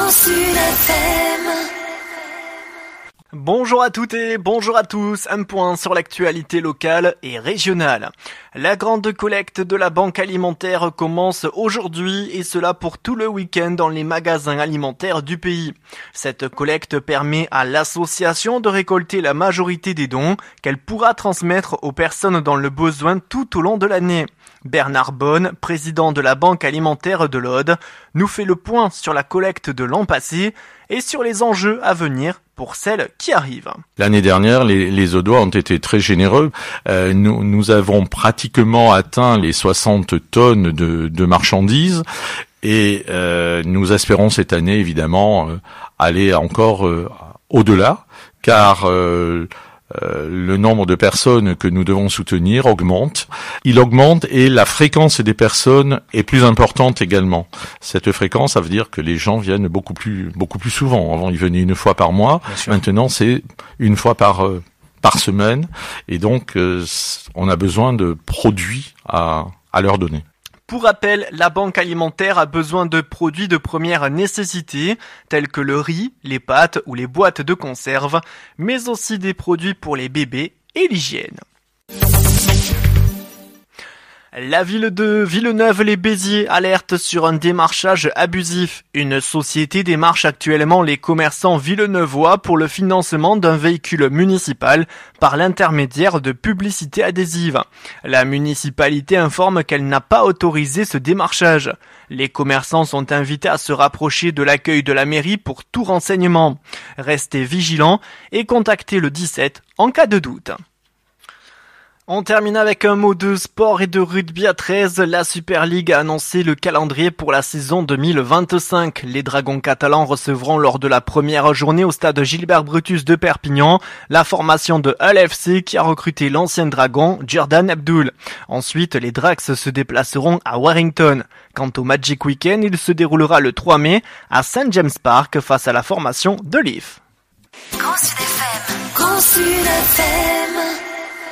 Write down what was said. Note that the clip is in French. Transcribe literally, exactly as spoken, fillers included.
Grand Sud F M. Bonjour à toutes et bonjour à tous, un point sur l'actualité locale et régionale. La grande collecte de la Banque alimentaire commence aujourd'hui et cela pour tout le week-end dans les magasins alimentaires du pays. Cette collecte permet à l'association de récolter la majorité des dons qu'elle pourra transmettre aux personnes dans le besoin tout au long de l'année. Bernard Bonne, président de la Banque alimentaire de l'Aude, nous fait le point sur la collecte de l'an passé et sur les enjeux à venir pour celles qui arrivent. L'année dernière, les, les Audois ont été très généreux. Euh, nous, nous avons pratiquement atteint les soixante tonnes de, de marchandises et euh, nous espérons cette année, évidemment, euh, aller encore euh, au-delà, car euh, Euh, le nombre de personnes que nous devons soutenir augmente. Il augmente et la fréquence des personnes est plus importante également. Cette fréquence, ça veut dire que les gens viennent beaucoup plus beaucoup plus souvent. Avant, ils venaient une fois par mois. Maintenant, c'est une fois par euh, par semaine. Et donc, euh, on a besoin de produits à à leur donner. Pour rappel, la Banque alimentaire a besoin de produits de première nécessité, tels que le riz, les pâtes ou les boîtes de conserve, mais aussi des produits pour les bébés et l'hygiène. La ville de Villeneuve-les-Béziers alerte sur un démarchage abusif. Une société démarche actuellement les commerçants villeneuvois pour le financement d'un véhicule municipal par l'intermédiaire de publicités adhésives. La municipalité informe qu'elle n'a pas autorisé ce démarchage. Les commerçants sont invités à se rapprocher de l'accueil de la mairie pour tout renseignement. Restez vigilants et contactez le dix-sept en cas de doute. On termine avec un mot de sport et de rugby à treize. La Super League a annoncé le calendrier pour la saison deux mille vingt-cinq. Les Dragons catalans recevront lors de la première journée au stade Gilbert Brutus de Perpignan la formation de Hull F C qui a recruté l'ancien Dragon Jordan Abdul. Ensuite, les Drax se déplaceront à Warrington. Quant au Magic Weekend, il se déroulera le trois mai à Saint James Park face à la formation de Leaf. Grand Sud F M. Grand Sud F M.